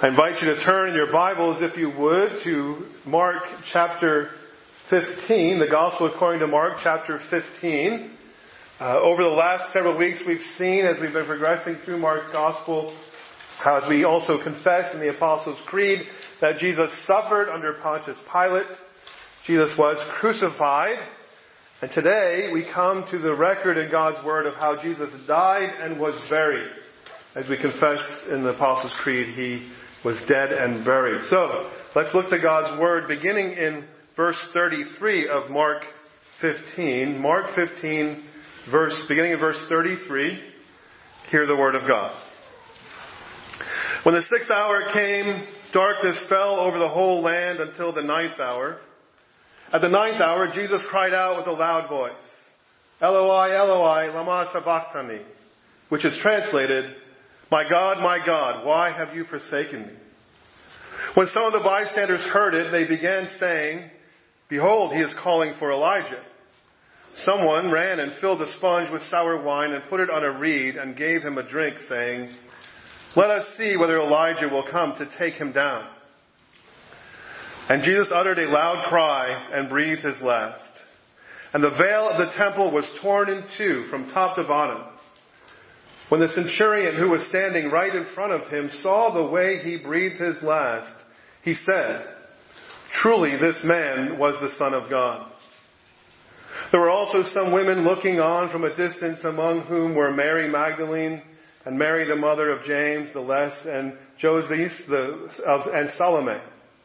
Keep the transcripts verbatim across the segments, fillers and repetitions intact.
I invite you to turn in your Bibles, if you would, to Mark chapter fifteen, the Gospel according to Mark chapter fifteen. Uh, over the last several weeks we've seen, as we've been progressing through Mark's Gospel, how as we also confess in the Apostles' Creed, that Jesus suffered under Pontius Pilate. Jesus was crucified. And today we come to the record in God's Word of how Jesus died and was buried. As we confess in the Apostles' Creed, He was dead and buried. So, let's look to God's Word beginning in verse thirty-three of Mark fifteen. Mark fifteen, verse, beginning in verse thirty-three. Hear the Word of God. When the sixth hour came, darkness fell over the whole land until the ninth hour. At the ninth hour, Jesus cried out with a loud voice, Eloi, Eloi, lama sabachthani, which is translated, My God, my God, why have you forsaken me? When some of the bystanders heard it, they began saying, Behold, he is calling for Elijah. Someone ran and filled a sponge with sour wine and put it on a reed and gave him a drink, saying, Let us see whether Elijah will come to take him down. And Jesus uttered a loud cry and breathed his last. And the veil of the temple was torn in two from top to bottom. When the centurion who was standing right in front of him saw the way he breathed his last, he said, Truly this man was the Son of God. There were also some women looking on from a distance, among whom were Mary Magdalene and Mary the mother of James the Less and Joses the, of, and Salome.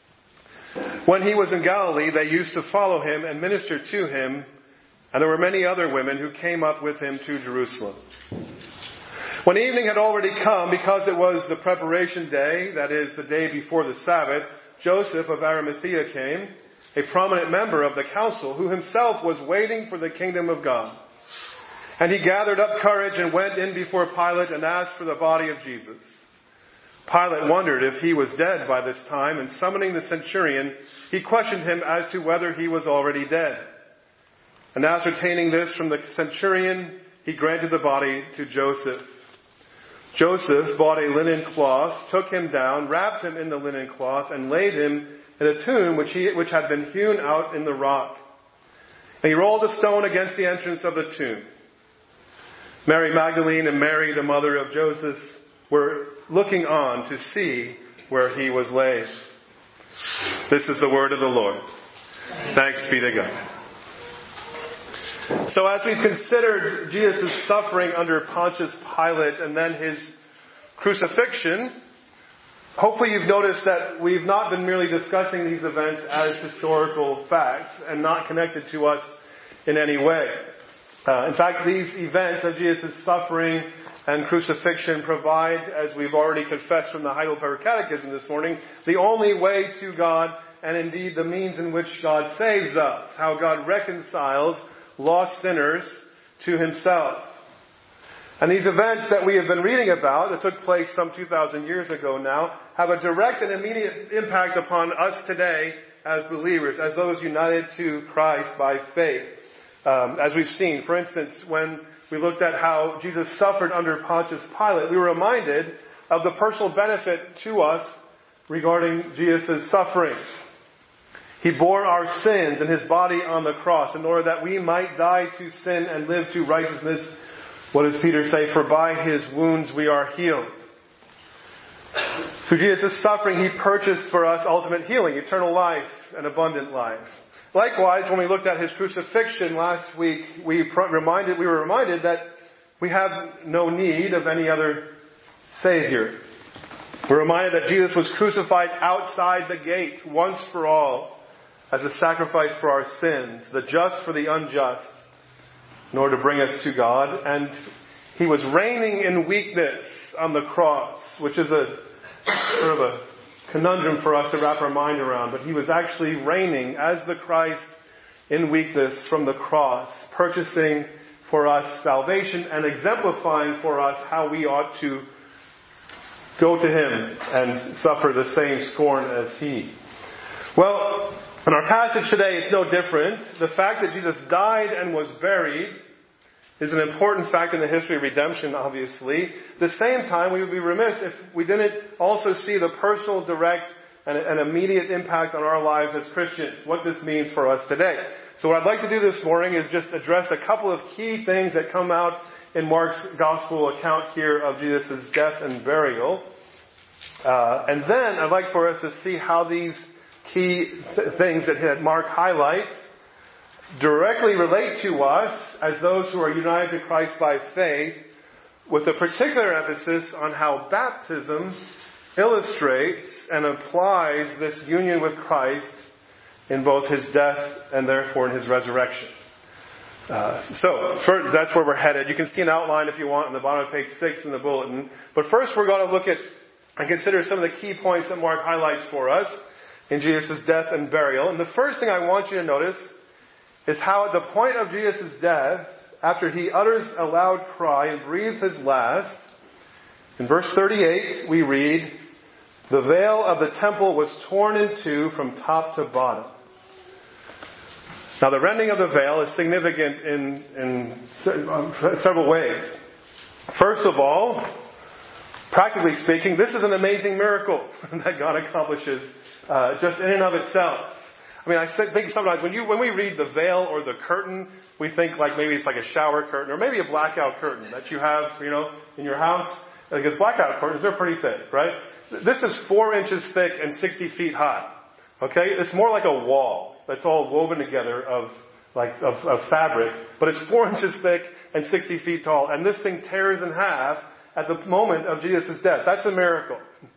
When he was in Galilee, they used to follow him and minister to him, and there were many other women who came up with him to Jerusalem. When evening had already come, because it was the preparation day, that is, the day before the Sabbath, Joseph of Arimathea came, a prominent member of the council, who himself was waiting for the kingdom of God. And he gathered up courage and went in before Pilate and asked for the body of Jesus. Pilate wondered if he was dead by this time, and summoning the centurion, he questioned him as to whether he was already dead. And ascertaining this from the centurion, he granted the body to Joseph. Joseph bought a linen cloth, took him down, wrapped him in the linen cloth, and laid him in a tomb which, he, which had been hewn out in the rock. And he rolled a stone against the entrance of the tomb. Mary Magdalene and Mary, the mother of Joseph, were looking on to see where he was laid. This is the word of the Lord. Thanks be to God. So as we've considered Jesus' suffering under Pontius Pilate and then his crucifixion, hopefully you've noticed that we've not been merely discussing these events as historical facts and not connected to us in any way. Uh, in fact, these events of Jesus' suffering and crucifixion provide, as we've already confessed from the Heidelberg Catechism this morning, the only way to God and indeed the means in which God saves us, how God reconciles lost sinners to himself. And these events that we have been reading about, that took place some two thousand years ago now, have a direct and immediate impact upon us today as believers, as those united to Christ by faith. Um, as we've seen, for instance, when we looked at how Jesus suffered under Pontius Pilate, we were reminded of the personal benefit to us regarding Jesus' suffering. He bore our sins in his body on the cross in order that we might die to sin and live to righteousness. What does Peter say? For by his wounds we are healed. Through Jesus' suffering, he purchased for us ultimate healing, eternal life, and abundant life. Likewise, when we looked at his crucifixion last week, we reminded we were reminded that we have no need of any other Savior. We're reminded that Jesus was crucified outside the gate once for all as a sacrifice for our sins, the just for the unjust, in order to bring us to God. And he was reigning in weakness on the cross, which is a sort of a conundrum for us to wrap our mind around. But he was actually reigning as the Christ in weakness from the cross, purchasing for us salvation and exemplifying for us how we ought to go to him and suffer the same scorn as he. Well, in our passage today, it's no different. The fact that Jesus died and was buried is an important fact in the history of redemption, obviously. At the same time, we would be remiss if we didn't also see the personal, direct, and, and immediate impact on our lives as Christians, what this means for us today. So what I'd like to do this morning is just address a couple of key things that come out in Mark's gospel account here of Jesus' death and burial. Uh, and then I'd like for us to see how these key th- things that Mark highlights directly relate to us as those who are united to Christ by faith, with a particular emphasis on how baptism illustrates and applies this union with Christ in both His death and therefore in His resurrection. Uh, so, first, that's where we're headed. You can see an outline if you want on the bottom of page six in the bulletin. But first we're going to look at and consider some of the key points that Mark highlights for us in Jesus' death and burial. And the first thing I want you to notice is how at the point of Jesus' death, after He utters a loud cry and breathes His last, in verse thirty-eight we read, "The veil of the temple was torn in two from top to bottom." Now the rending of the veil is significant in, in several ways. First of all, practically speaking, this is an amazing miracle that God accomplishes uh, just in and of itself. I mean, I think sometimes when you when we read the veil or the curtain, we think like maybe it's like a shower curtain or maybe a blackout curtain that you have, you know, in your house. Because blackout curtains, they're pretty thick, right? This is four inches thick and sixty feet high. Okay? It's more like a wall that's all woven together of like of, of fabric, but it's four inches thick and sixty feet tall, and this thing tears in half at the moment of Jesus' death. That's a miracle.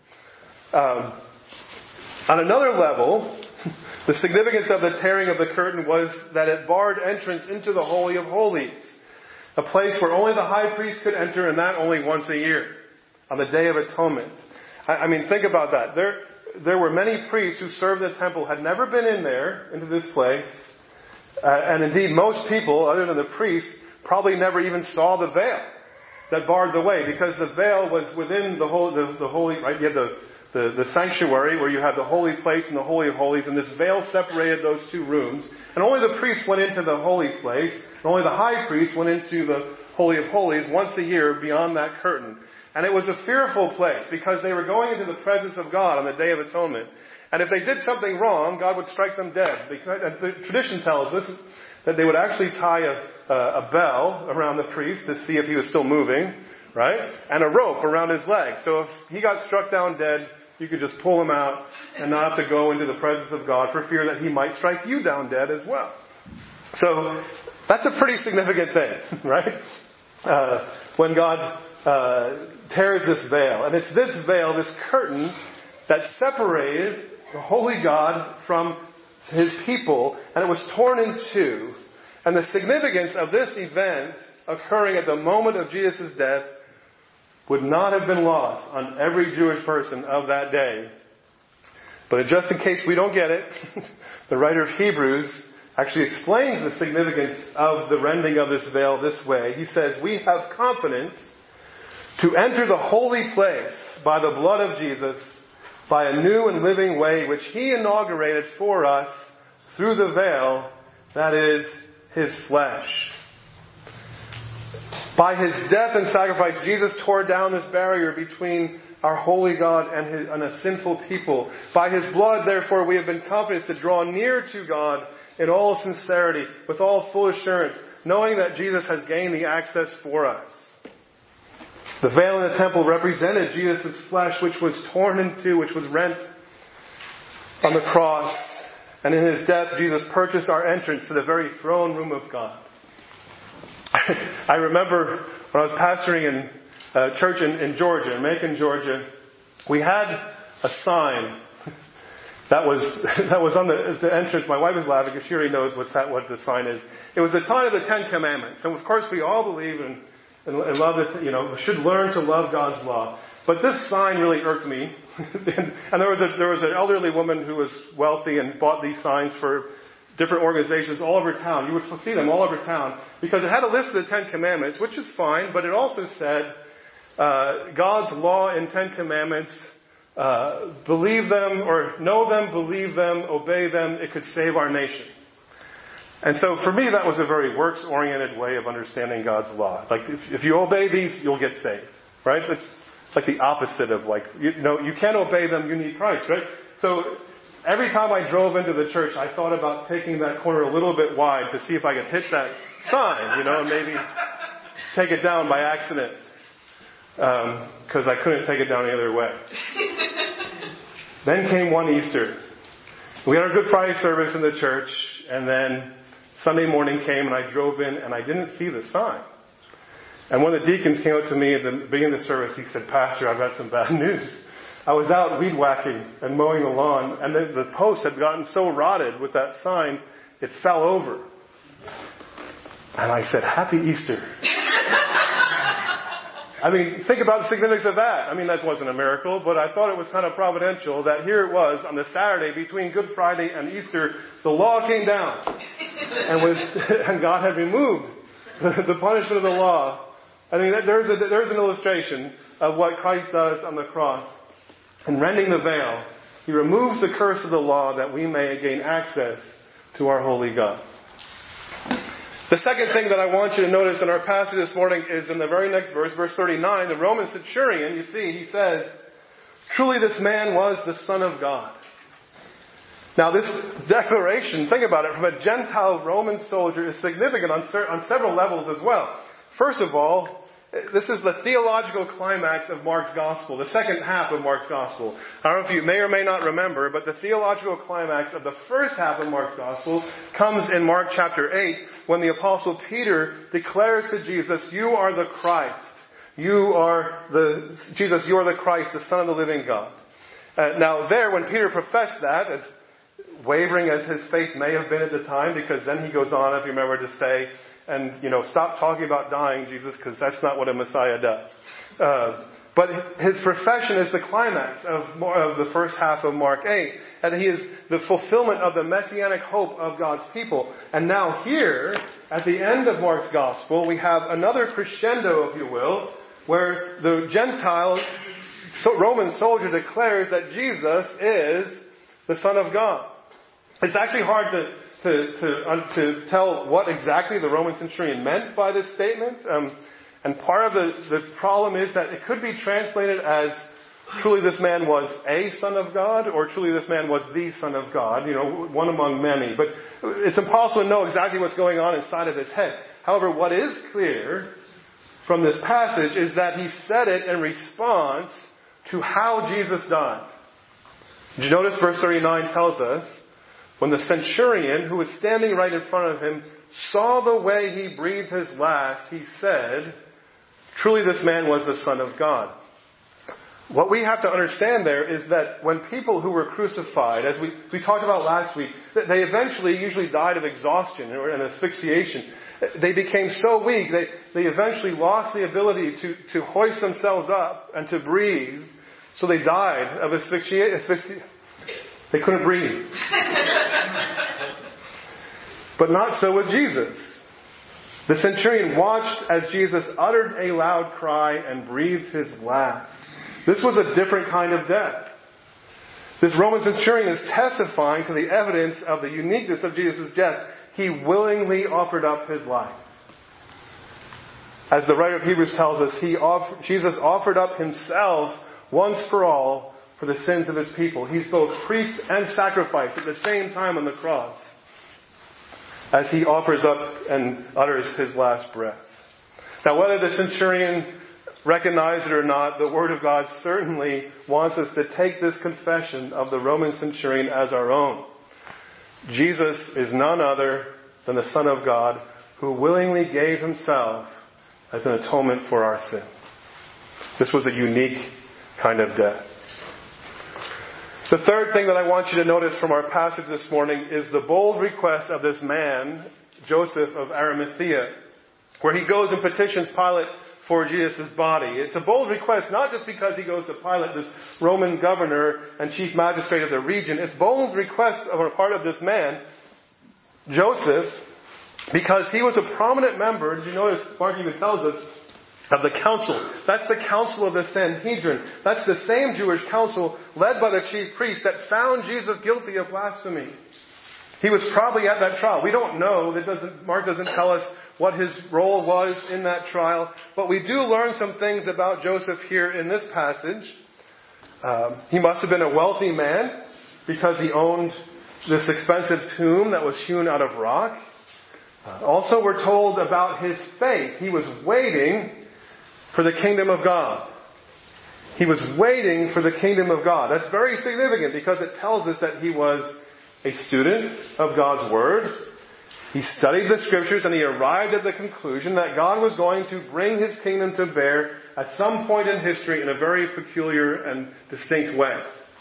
Um, on another level, the significance of the tearing of the curtain was that it barred entrance into the Holy of Holies, a place where only the high priest could enter, and that only once a year, on the Day of Atonement. I, I mean, think about that. There, there were many priests who served the temple, had never been in there, into this place, uh, and indeed most people, other than the priests, probably never even saw the veil that barred the way, because the veil was within the holy, the, the holy, right? You had the, the, the sanctuary where you had the holy place and the Holy of Holies, and this veil separated those two rooms, and only the priests went into the holy place, and only the high priest went into the Holy of Holies once a year beyond that curtain. And it was a fearful place because they were going into the presence of God on the Day of Atonement. And if they did something wrong, God would strike them dead. And the tradition tells us that they would actually tie a, a bell around the priest to see if he was still moving, right? And a rope around his leg. So if he got struck down dead, you could just pull him out and not have to go into the presence of God for fear that He might strike you down dead as well. So that's a pretty significant thing, right? Uh, when God uh, tears this veil. And it's this veil, this curtain, that separated the holy God from His people, and it was torn in two. And the significance of this event occurring at the moment of Jesus' death would not have been lost on every Jewish person of that day. But just in case we don't get it, the writer of Hebrews actually explains the significance of the rending of this veil this way. He says, "We have confidence to enter the holy place by the blood of Jesus, by a new and living way which He inaugurated for us through the veil, that is, His flesh." By His death and sacrifice, Jesus tore down this barrier between our holy God and, his, and a sinful people. By His blood, therefore, we have been confident to draw near to God in all sincerity, with all full assurance, knowing that Jesus has gained the access for us. The veil in the temple represented Jesus' flesh, which was torn in two, which was rent on the cross. And in His death, Jesus purchased our entrance to the very throne room of God. I remember when I was pastoring in a church in, in Georgia, in Macon, Georgia, we had a sign that was that was on the, the entrance. My wife is laughing because she already knows what's that, what the sign is. It was the sign of the Ten Commandments. And of course we all believe in and, and love it, you know, should learn to love God's law. But this sign really irked me. and, and there was a, there was an elderly woman who was wealthy and bought these signs for different organizations all over town. You would see them all over town because it had a list of the Ten Commandments, which is fine, but it also said uh, God's law in Ten Commandments, uh, believe them or know them, believe them, obey them. It could save our nation. And so for me, that was a very works-oriented way of understanding God's law. Like, if, if you obey these, you'll get saved, right? It's like the opposite of like, you know, you can't obey them, you need Christ, right? So every time I drove into the church, I thought about taking that corner a little bit wide to see if I could hit that sign, you know, and maybe take it down by accident. Because um, I couldn't take it down any other way. Then came one Easter. We had our Good Friday service in the church, and then Sunday morning came, and I drove in, and I didn't see the sign. And one of the deacons came up to me at the beginning of the service. He said, "Pastor, I've got some bad news. I was out weed whacking and mowing the lawn, and the, the post had gotten so rotted with that sign, it fell over." And I said, "Happy Easter." I mean, think about the significance of that. I mean, that wasn't a miracle, but I thought it was kind of providential that here it was on the Saturday between Good Friday and Easter, the law came down. And was, and God had removed the punishment of the law. I mean, there's, a, there's an illustration of what Christ does on the cross. In rending the veil, He removes the curse of the law that we may gain access to our holy God. The second thing that I want you to notice in our passage this morning is in the very next verse, verse thirty-nine, the Roman centurion, you see, he says, "Truly this man was the Son of God." Now this declaration, think about it, from a Gentile Roman soldier is significant on, on several levels as well. First of all, this is the theological climax of Mark's Gospel, the second half of Mark's Gospel. I don't know if you may or may not remember, but the theological climax of the first half of Mark's Gospel comes in Mark chapter eight, when the Apostle Peter declares to Jesus, "You are the Christ. You are the, Jesus, you are the Christ, the Son of the living God." Uh, now there, when Peter professed that, as wavering as his faith may have been at the time, because then he goes on, if you remember, to say, and, you know, stop talking about dying, Jesus, because that's not what a Messiah does. Uh, but his profession is the climax of, of the first half of Mark eight. And he is the fulfillment of the messianic hope of God's people. And now here, at the end of Mark's Gospel, we have another crescendo, if you will, where the Gentile Roman soldier declares that Jesus is the Son of God. It's actually hard to To, to, uh, to tell what exactly the Roman centurion meant by this statement. Um, and part of the, the problem is that it could be translated as, "Truly this man was a Son of God," or "Truly this man was the Son of God," you know, one among many. But it's impossible to know exactly what's going on inside of his head. However, what is clear from this passage is that he said it in response to how Jesus died. Did you notice verse thirty-nine tells us, when the centurion, who was standing right in front of him, saw the way he breathed his last, he said, "Truly this man was the Son of God." What we have to understand there is that when people who were crucified, as we, we talked about last week, they eventually usually died of exhaustion or an asphyxiation. They became so weak, they, they eventually lost the ability to, to hoist themselves up and to breathe. So they died of asphyxiation. Asphyxi- They couldn't breathe. But not so with Jesus. The centurion watched as Jesus uttered a loud cry and breathed his last. This was a different kind of death. This Roman centurion is testifying to the evidence of the uniqueness of Jesus' death. He willingly offered up his life. As the writer of Hebrews tells us, he offered, Jesus offered up himself once for all for the sins of his people. He's both priest and sacrifice at the same time on the cross, as he offers up and utters his last breath. Now, whether the centurion recognized it or not, the Word of God certainly wants us to take this confession of the Roman centurion as our own. Jesus is none other than the Son of God, who willingly gave himself as an atonement for our sin. This was a unique kind of death. The third thing that I want you to notice from our passage this morning is the bold request of this man, Joseph of Arimathea, where he goes and petitions Pilate for Jesus' body. It's a bold request, not just because he goes to Pilate, this Roman governor and chief magistrate of the region. It's bold request on the part of this man, Joseph, because he was a prominent member, did you notice, Mark even tells us, of the council. That's the council of the Sanhedrin. That's the same Jewish council led by the chief priest that found Jesus guilty of blasphemy. He was probably at that trial. We don't know. That doesn't, Mark doesn't tell us what his role was in that trial. But we do learn some things about Joseph here in this passage. Um, he must have been a wealthy man because he owned this expensive tomb that was hewn out of rock. Uh, also, we're told about his faith. He was waiting for the kingdom of God. He was waiting for the kingdom of God. That's very significant because it tells us that he was a student of God's Word. He studied the Scriptures and he arrived at the conclusion that God was going to bring His kingdom to bear at some point in history in a very peculiar and distinct way.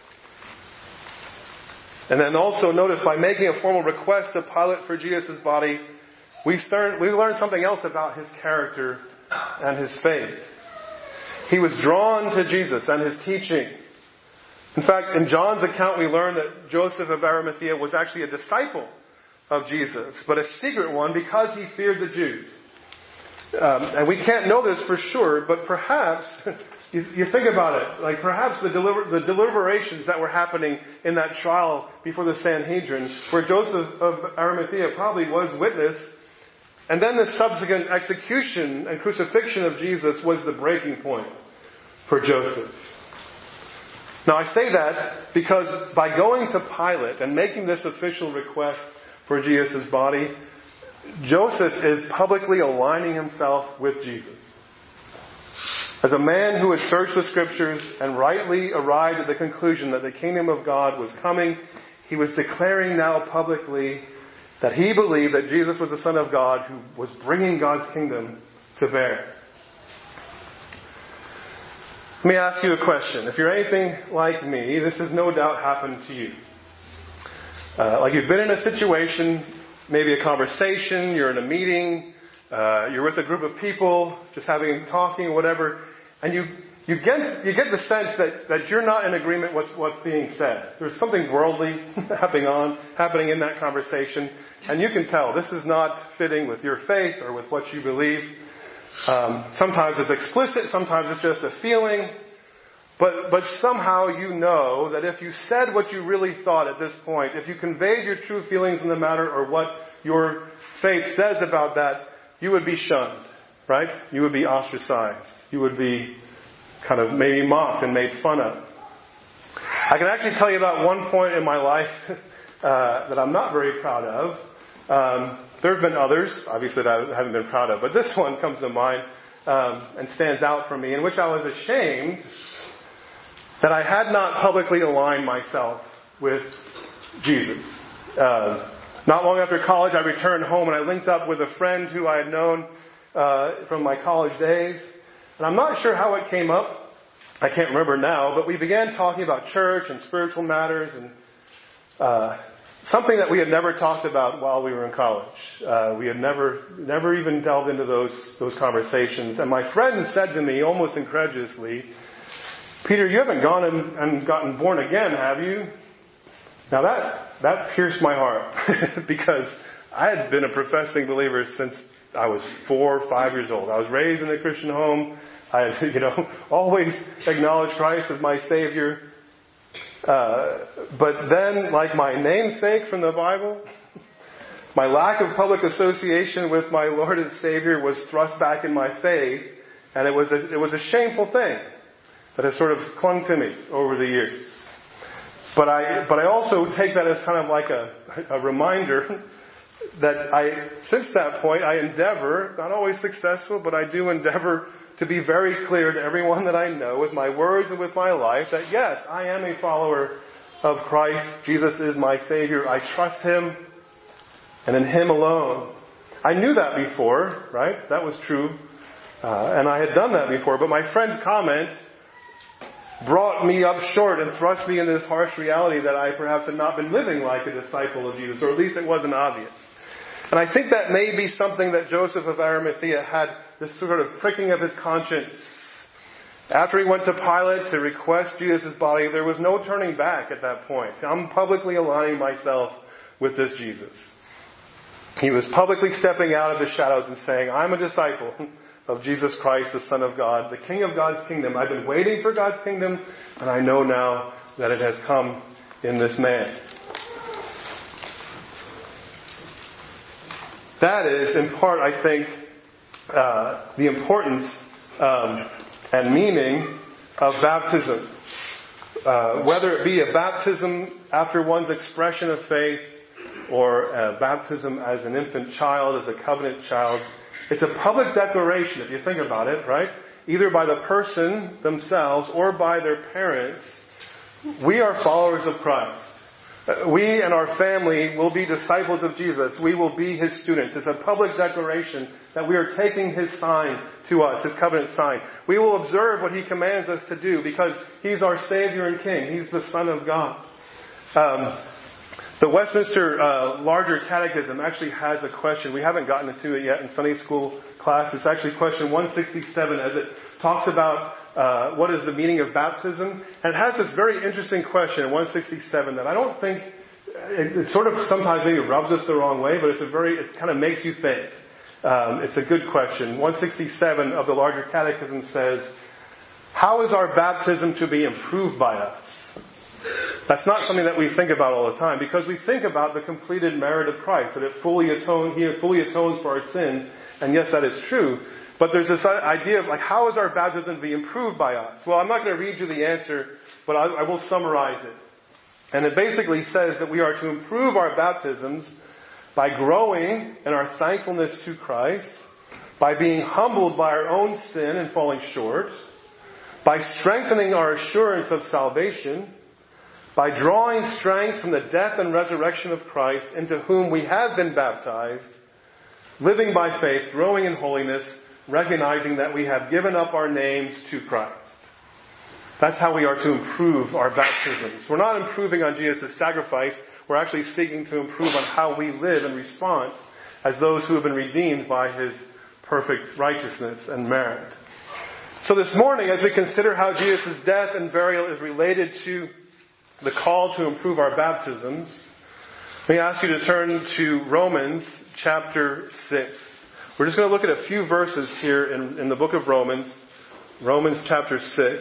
And then also notice, by making a formal request to Pilate for Jesus' body, we start, we learn something else about his character and his faith. He was drawn to Jesus and His teaching. In fact, in John's account, we learn that Joseph of Arimathea was actually a disciple of Jesus, but a secret one because he feared the Jews. Um, and we can't know this for sure, but perhaps, you, you think about it, like perhaps the, deliver, the deliberations that were happening in that trial before the Sanhedrin, where Joseph of Arimathea probably was witness, and then the subsequent execution and crucifixion of Jesus was the breaking point for Joseph. Now I say that because by going to Pilate and making this official request for Jesus' body, Joseph is publicly aligning himself with Jesus. As a man who had searched the Scriptures and rightly arrived at the conclusion that the kingdom of God was coming, he was declaring now publicly that he believed that Jesus was the Son of God who was bringing God's kingdom to bear. Let me ask you a question. If you're anything like me, this has no doubt happened to you. Uh, like you've been in a situation, maybe a conversation, you're in a meeting, uh, you're with a group of people, just having, talking, whatever, and you you get you get the sense that, that you're not in agreement with what's being said. There's something worldly happening on happening in that conversation, and you can tell this is not fitting with your faith or with what you believe. Um, sometimes it's explicit, sometimes it's just a feeling. But, but somehow you know that if you said what you really thought at this point, if you conveyed your true feelings in the matter or what your faith says about that, you would be shunned, right? You would be ostracized. You would be kind of maybe mocked and made fun of. I can actually tell you about one point in my life uh, that I'm not very proud of. Um, there have been others, obviously, that I haven't been proud of, but this one comes to mind um, and stands out for me, in which I was ashamed that I had not publicly aligned myself with Jesus. Uh, not long after college, I returned home and I linked up with a friend who I had known uh, from my college days. And I'm not sure how it came up. I can't remember now, but we began talking about church and spiritual matters and uh, something that we had never talked about while we were in college. Uh, we had never, never even delved into those those conversations. And my friend said to me, almost incredulously, "Peter, you haven't gone and, and gotten born again, have you?" Now that that pierced my heart because I had been a professing believer since I was four or five years old. I was raised in a Christian home. I had, you know, always acknowledged Christ as my Savior. Uh, but then, like my namesake from the Bible, my lack of public association with my Lord and Savior was thrust back in my faith, and it was a, it was a shameful thing that has sort of clung to me over the years. But I, but I also take that as kind of like a, a reminder that I, since that point, I endeavor, not always successful, but I do endeavor to be very clear to everyone that I know with my words and with my life that yes, I am a follower of Christ. Jesus is my Savior. I trust Him and in Him alone. I knew that before, right? That was true. Uh, and I had done that before. But my friend's comment brought me up short and thrust me into this harsh reality that I perhaps had not been living like a disciple of Jesus, or at least it wasn't obvious. And I think that may be something that Joseph of Arimathea had, this sort of pricking of his conscience. After he went to Pilate to request Jesus' body, there was no turning back at that point. I'm publicly aligning myself with this Jesus. He was publicly stepping out of the shadows and saying, I'm a disciple of Jesus Christ, the Son of God, the King of God's kingdom. I've been waiting for God's kingdom, and I know now that it has come in this man. That is, in part, I think, uh, the importance um, and meaning of baptism. Uh, whether it be a baptism after one's expression of faith or a baptism as an infant child, as a covenant child, it's a public declaration, if you think about it, right? Either by the person themselves or by their parents, we are followers of Christ. We and our family will be disciples of Jesus. We will be His students. It's a public declaration that we are taking His sign to us, His covenant sign. We will observe what He commands us to do because He's our Savior and King. He's the Son of God. Um, the Westminster uh, Larger Catechism actually has a question. We haven't gotten to it yet in Sunday school class. It's actually question one sixty-seven as it talks about Uh, what is the meaning of baptism? And it has this very interesting question in one sixty-seven that I don't think, it, it sort of sometimes maybe rubs us the wrong way, but it's a very, it kind of makes you think. Um, it's a good question. one sixty-seven of the Larger Catechism says, how is our baptism to be improved by us? That's not something that we think about all the time because we think about the completed merit of Christ, that it fully atones, He fully atones for our sin. And yes, that is true. But there's this idea of like, how is our baptism to be improved by us? Well, I'm not going to read you the answer, but I, I will summarize it. And it basically says that we are to improve our baptisms by growing in our thankfulness to Christ, by being humbled by our own sin and falling short, by strengthening our assurance of salvation, by drawing strength from the death and resurrection of Christ, into whom we have been baptized, living by faith, growing in holiness, recognizing that we have given up our names to Christ. That's how we are to improve our baptisms. We're not improving on Jesus' sacrifice. We're actually seeking to improve on how we live in response as those who have been redeemed by His perfect righteousness and merit. So this morning, as we consider how Jesus' death and burial is related to the call to improve our baptisms, let me ask you to turn to Romans chapter six. We're just going to look at a few verses here in, in the book of Romans, Romans chapter six.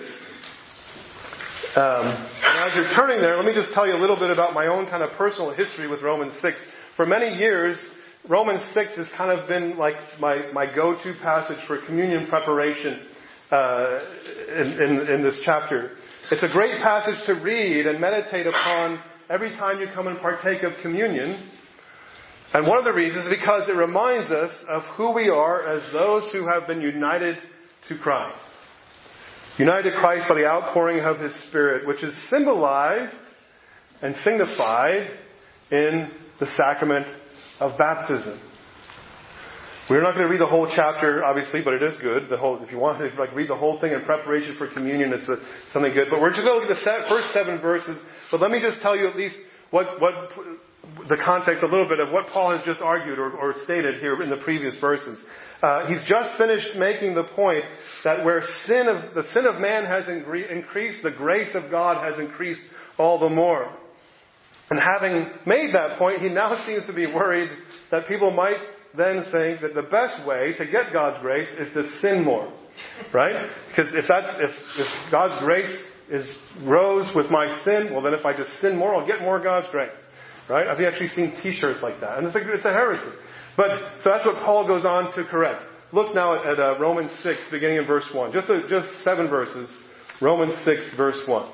Um, and as you're turning there, let me just tell you a little bit about my own kind of personal history with Romans six. For many years, Romans six has kind of been like my, my go-to passage for communion preparation uh, in, in, in this chapter. It's a great passage to read and meditate upon every time you come and partake of communion. And one of the reasons is because it reminds us of who we are as those who have been united to Christ. United to Christ by the outpouring of His Spirit, which is symbolized and signified in the sacrament of baptism. We're not going to read the whole chapter, obviously, but it is good. The whole, if you want to like read the whole thing in preparation for communion, it's a, something good. But we're just going to look at the first seven verses. But let me just tell you at least what what. the context a little bit of what Paul has just argued or, or stated here in the previous verses. Uh, he's just finished making the point that where sin of the sin of man has ingre- increased, the grace of God has increased all the more. And having made that point, he now seems to be worried that people might then think that the best way to get God's grace is to sin more, right? Because if that's if, if God's grace is rose with my sin, well then if I just sin more, I'll get more God's grace. Right? I've actually seen T-shirts like that. And it's a, it's a heresy. But, so that's what Paul goes on to correct. Look now at, at uh, Romans six, beginning in verse one. Just, a, just seven verses. Romans six, verse one.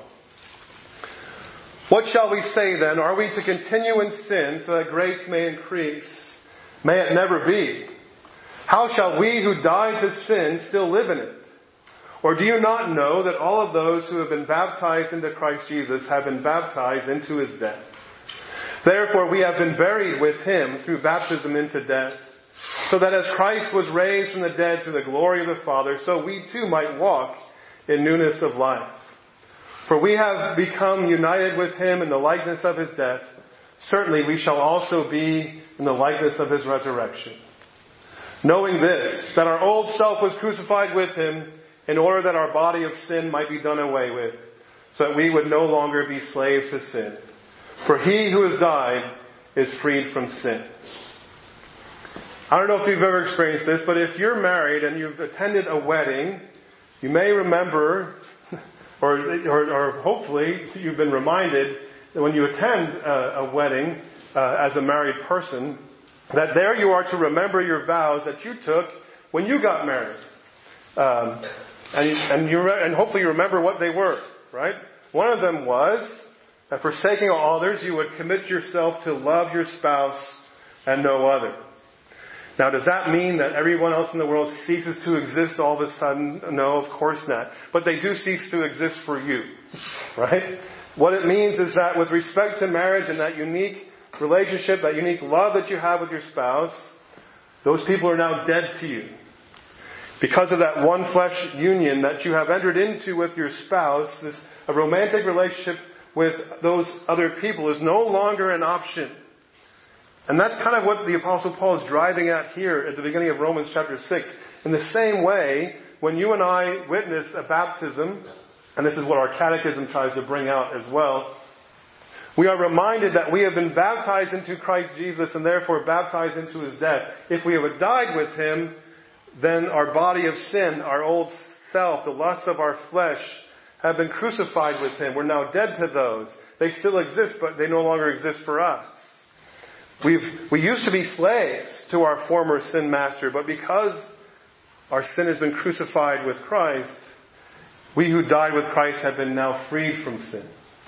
What shall we say then? Are we to continue in sin so that grace may increase? May it never be. How shall we who died to sin still live in it? Or do you not know that all of those who have been baptized into Christ Jesus have been baptized into His death? Therefore we have been buried with Him through baptism into death, so that as Christ was raised from the dead to the glory of the Father, so we too might walk in newness of life. For we have become united with Him in the likeness of His death. Certainly we shall also be in the likeness of His resurrection. Knowing this, that our old self was crucified with Him, in order that our body of sin might be done away with, so that we would no longer be slaves to sin. For he who has died is freed from sin. I don't know if you've ever experienced this, but if you're married and you've attended a wedding, you may remember, or, or, or hopefully you've been reminded that when you attend a, a wedding uh, as a married person, that there you are to remember your vows that you took when you got married. Um, and, and, you re- and hopefully you remember what they were, right? One of them was that forsaking all others, you would commit yourself to love your spouse and no other. Now, does that mean that everyone else in the world ceases to exist all of a sudden? No, of course not. But they do cease to exist for you, right? What it means is that with respect to marriage and that unique relationship, that unique love that you have with your spouse, those people are now dead to you. Because of that one flesh union that you have entered into with your spouse, this a romantic relationship with those other people is no longer an option. And that's kind of what the Apostle Paul is driving at here at the beginning of Romans chapter six. In the same way, when you and I witness a baptism, and this is what our catechism tries to bring out as well, we are reminded that we have been baptized into Christ Jesus and therefore baptized into His death. If we have died with Him, then our body of sin, our old self, the lusts of our flesh, have been crucified with Him. We're now dead to those. They still exist, but they no longer exist for us. We've, we used to be slaves to our former sin master, but because our sin has been crucified with Christ, we who died with Christ have been now freed from sin.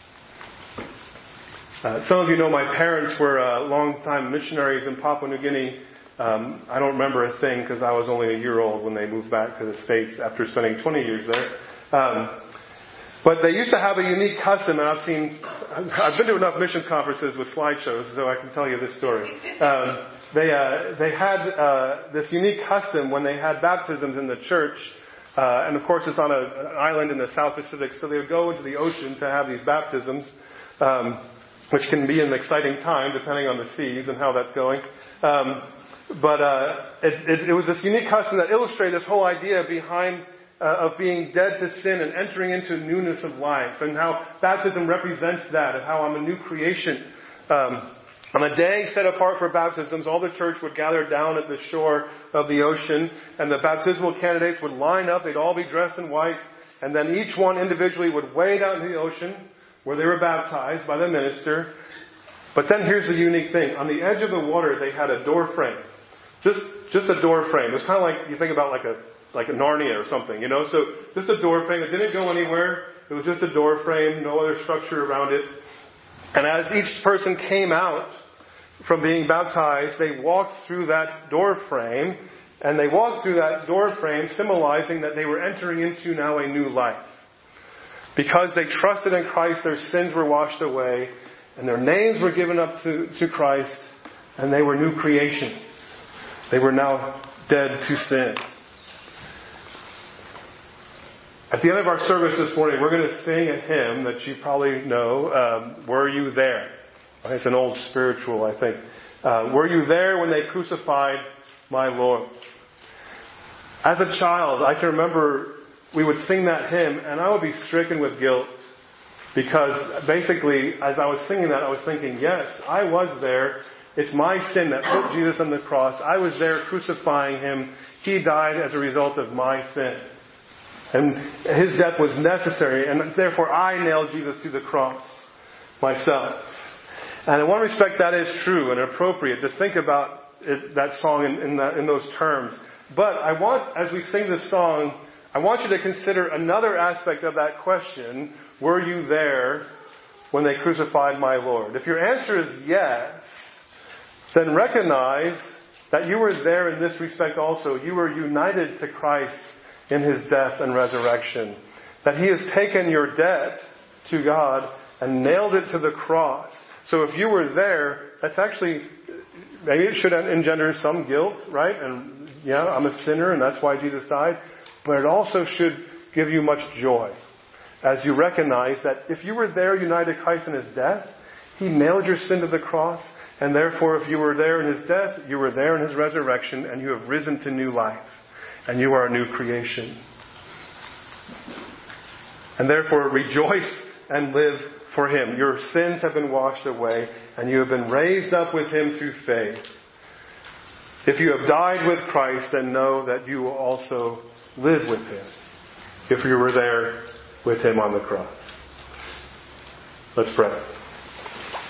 Uh, some of you know my parents were uh, long-time missionaries in Papua New Guinea. Um, I don't remember a thing because I was only a year old when they moved back to the States after spending twenty years there. Um, but they used to have a unique custom, and I've seen, I've been to enough missions conferences with slideshows, so I can tell you this story. Um, they uh, they had uh, this unique custom when they had baptisms in the church, uh, and of course it's on a, an island in the South Pacific, so they would go into the ocean to have these baptisms, um, which can be an exciting time depending on the seas and how that's going. Um, But uh, it, it, it was this unique custom that illustrated this whole idea behind uh, of being dead to sin and entering into newness of life, and how baptism represents that, and how I'm a new creation. Um, on a day set apart for baptisms, all the church would gather down at the shore of the ocean, and the baptismal candidates would line up. They'd all be dressed in white, and then each one individually would wade out into the ocean where they were baptized by the minister. But then here's the unique thing. On the edge of the water, they had a door frame. Just, just a door frame. It was kind of like, you think about like a, like a Narnia or something, you know? So, just a door frame. It didn't go anywhere. It was just a door frame, no other structure around it. And as each person came out from being baptized, they walked through that door frame, and they walked through that door frame symbolizing that they were entering into now a new life. Because they trusted in Christ, their sins were washed away, and their names were given up to, to Christ, and they were new creations. They were now dead to sin. At the end of our service this morning, we're going to sing a hymn that you probably know, um, Were You There? It's an old spiritual, I think. Uh, Were you there when they crucified my Lord? As a child, I can remember we would sing that hymn, and I would be stricken with guilt. Because basically, as I was singing that, I was thinking, yes, I was there. It's my sin that put Jesus on the cross. I was there crucifying Him. He died as a result of my sin. And His death was necessary, and therefore I nailed Jesus to the cross myself. And in one respect that is true and appropriate to think about it, that song in, in, that, in those terms. But I want, as we sing this song, I want you to consider another aspect of that question. Were you there when they crucified my Lord? If your answer is yes, then recognize that you were there in this respect also. You were united to Christ in His death and resurrection. That He has taken your debt to God and nailed it to the cross. So if you were there, that's actually, maybe it should engender some guilt, right? And yeah, I'm a sinner and that's why Jesus died. But it also should give you much joy as you recognize that if you were there united to Christ in His death, He nailed your sin to the cross. And therefore, if you were there in His death, you were there in His resurrection, and you have risen to new life. And you are a new creation. And therefore, rejoice and live for Him. Your sins have been washed away, and you have been raised up with Him through faith. If you have died with Christ, then know that you will also live with Him. If you were there with Him on the cross. Let's pray.